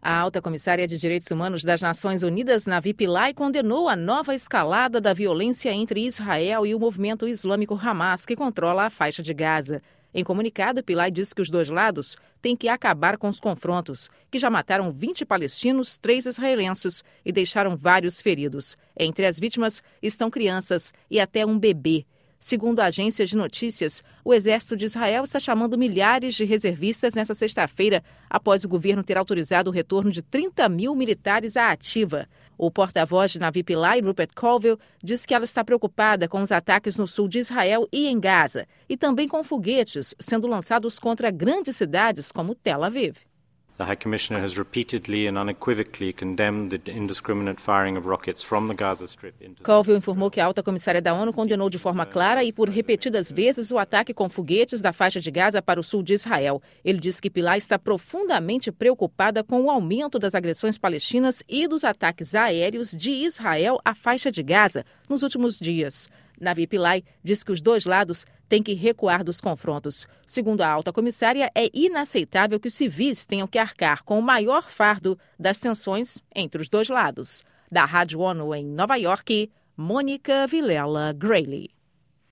A alta comissária de Direitos Humanos das Nações Unidas, Navi Pillay, condenou a nova escalada da violência entre Israel e o movimento islâmico Hamas, que controla a faixa de Gaza. Em comunicado, Pillay disse que os dois lados têm que acabar com os confrontos, que já mataram 20 palestinos, 3 israelenses e deixaram vários feridos. Entre as vítimas estão crianças e até um bebê. Segundo a agência de notícias, o exército de Israel está chamando milhares de reservistas nesta sexta-feira, após o governo ter autorizado o retorno de 30 mil militares à ativa. O porta-voz de Navi Pillay, Rupert Colville, diz que ela está preocupada com os ataques no sul de Israel e em Gaza, e também com foguetes sendo lançados contra grandes cidades como Tel Aviv. The High Commissioner has repeatedly and unequivocally condemned the indiscriminate firing of rockets from the Gaza Strip into... Colville informou que a alta comissária da ONU condenou de forma clara e por repetidas vezes o ataque com foguetes da faixa de Gaza para o sul de Israel. Ele disse que Pillay está profundamente preocupada com o aumento das agressões palestinas e dos ataques aéreos de Israel à faixa de Gaza nos últimos dias. Navi Pillay diz que os dois lados têm que recuar dos confrontos. Segundo a alta comissária, é inaceitável que os civis tenham que arcar com o maior fardo das tensões entre os dois lados. Da Rádio ONU em Nova York, Mônica Vilela Grayley.